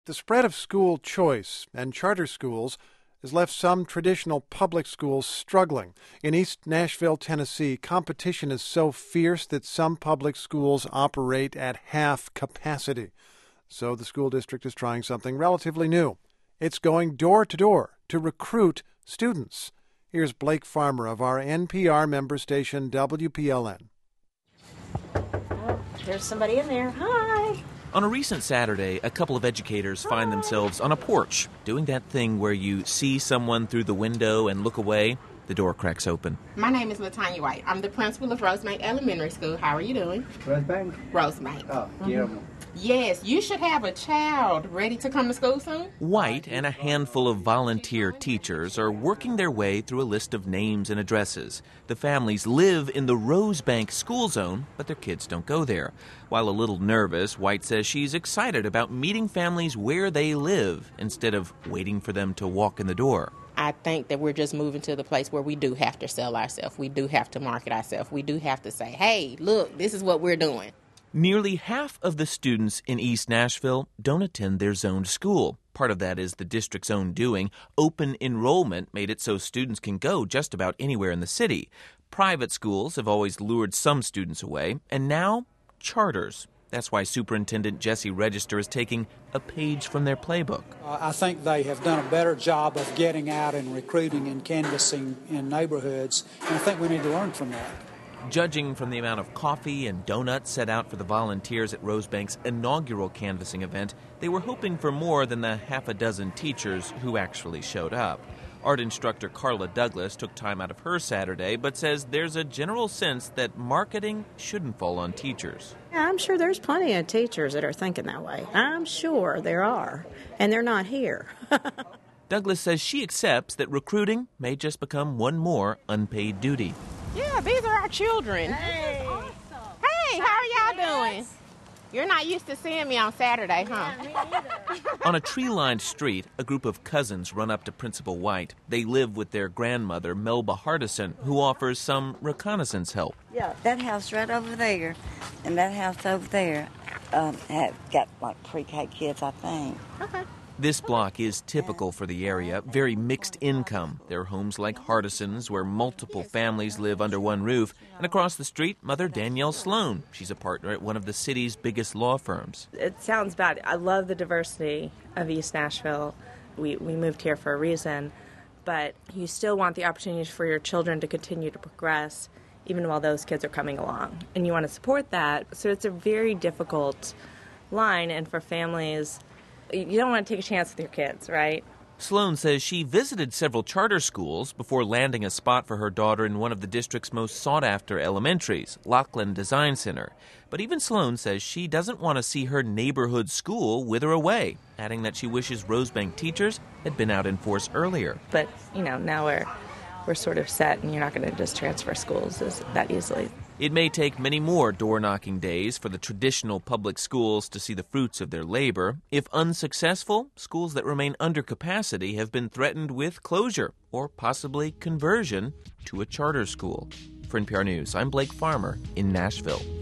The spread of school choice and charter schools has left some traditional public schools struggling. In East Nashville, Tennessee, competition is so fierce that some public schools operate at half capacity. So the school district is trying something relatively new. It's going door to door to recruit students. Here's Blake Farmer of our NPR member station WPLN. Oh, there's somebody in there. Hi. On a recent Saturday, a couple of educators find themselves on a porch, doing that thing where you see someone through the window and look away. The door cracks open. My name is LaTanya White. I'm the principal of Rosebank Elementary School. How are you doing? Rosebank? Rosebank. Oh, Guillermo. Yes, you should have a child ready to come to school soon. White and a handful of volunteer teachers are working their way through a list of names and addresses. The families live in the Rosebank school zone, but their kids don't go there. While a little nervous, White says she's excited about meeting families where they live instead of waiting for them to walk in the door. I think that we're just moving to the place where we do have to sell ourselves. We do have to market ourselves. We do have to say, hey, look, this is what we're doing. Nearly half of the students in East Nashville don't attend their zoned school. Part of that is the district's own doing. Open enrollment made it so students can go just about anywhere in the city. Private schools have always lured some students away, and now charters. That's why Superintendent Jesse Register is taking a page from their playbook. I think they have done a better job of getting out and recruiting and canvassing in neighborhoods, and I think we need to learn from that. Judging from the amount of coffee and donuts set out for the volunteers at Rosebank's inaugural canvassing event, they were hoping for more than the half a dozen teachers who actually showed up. Art instructor Carla Douglas took time out of her Saturday, but says there's a general sense that marketing shouldn't fall on teachers. Yeah, I'm sure there's plenty of teachers that are thinking that way. I'm sure there are, and they're not here. Douglas says she accepts that recruiting may just become one more unpaid duty. Yeah, these are our children. Hey. Awesome. Hey, how are y'all doing? You're not used to seeing me on Saturday, huh? Yeah, me either. On a tree-lined street, a group of cousins run up to Principal White. They live with their grandmother, Melba Hardison, who offers some reconnaissance help. Yeah, that house right over there and that house over there have got like pre-K kids, I think. Okay. This block is typical for the area, very mixed income. There are homes like Hardison's where multiple families live under one roof. And across the street, Mother Danielle Sloan. She's a partner at one of the city's biggest law firms. It sounds bad. I love the diversity of East Nashville. We moved here for a reason. But you still want the opportunity for your children to continue to progress even while those kids are coming along. And you want to support that. So it's a very difficult line. And for families, you don't want to take a chance with your kids, right? Sloan says she visited several charter schools before landing a spot for her daughter in one of the district's most sought-after elementaries, Lockland Design Center. But even Sloan says she doesn't want to see her neighborhood school wither away, adding that she wishes Rosebank teachers had been out in force earlier. But, now we're sort of set, and you're not going to just transfer schools that easily. It may take many more door-knocking days for the traditional public schools to see the fruits of their labor. If unsuccessful, schools that remain under capacity have been threatened with closure or possibly conversion to a charter school. For NPR News, I'm Blake Farmer in Nashville.